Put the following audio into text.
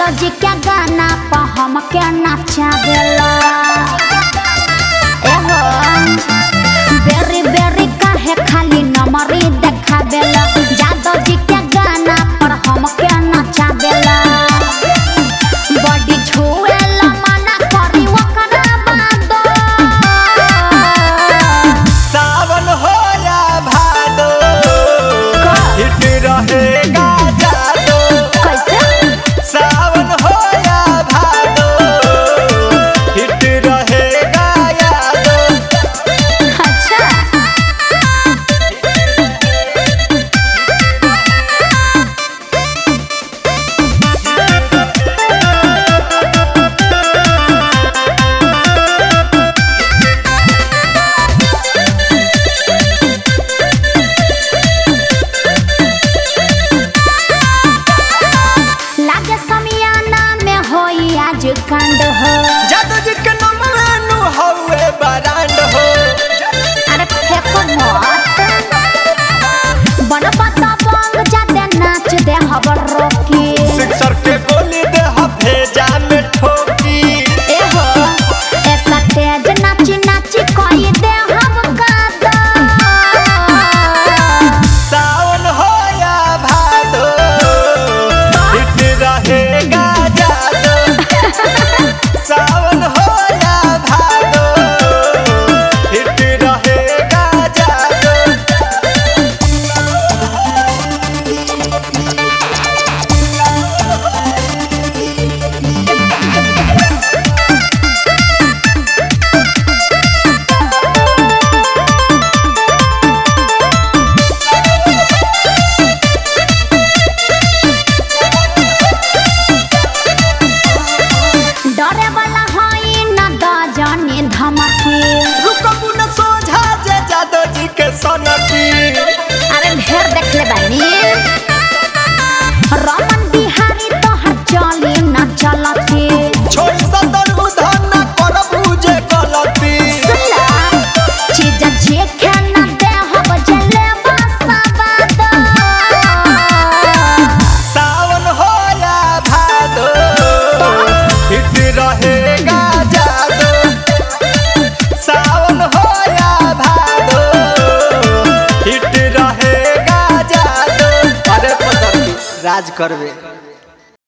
जादव जी के गाना पर हम के नाचा बेला एहो बेरी बेरी काहे खाली नमरी देखा बेला जादव जी के गाना पर हम के नाचा बेला बॉडी छुएला मना करी ओकरा बाद सावन हो या भादो हिट रहेगा जादो कैसे सावन हो या भादो हिट रहेगा यादो अच्छा लागे समियाना में होई आज कांड हो जादो जी के नमवेनु हौवे बरांड हो अरे फेंको मत बनपता बंग जाते नाच दे हबर रोकी सिक्सर के गोली दे भेजा में ठोकी एहो ऐसा तेज नाची नाची कोई दे हम कादा सावन हो या भादो हिट रहेगा जादो सावन हो या भादो हिट रहेगा जादो डरे वाला होई न द जानी धमकी रुकबू न सोझा जे जादो जी के सनकी अरे ढेर देख ले बानी रमन बिहारी तो हर चली न चलती छोड़ सदर उधर न करबू जे गलती सुला चीज जे खाना दे हम जले बसाबाद सावन हो या भादो हिट रहेगा जादो सावन हो या भादो हिट रहेगा जादो अरे पतर राज करबे।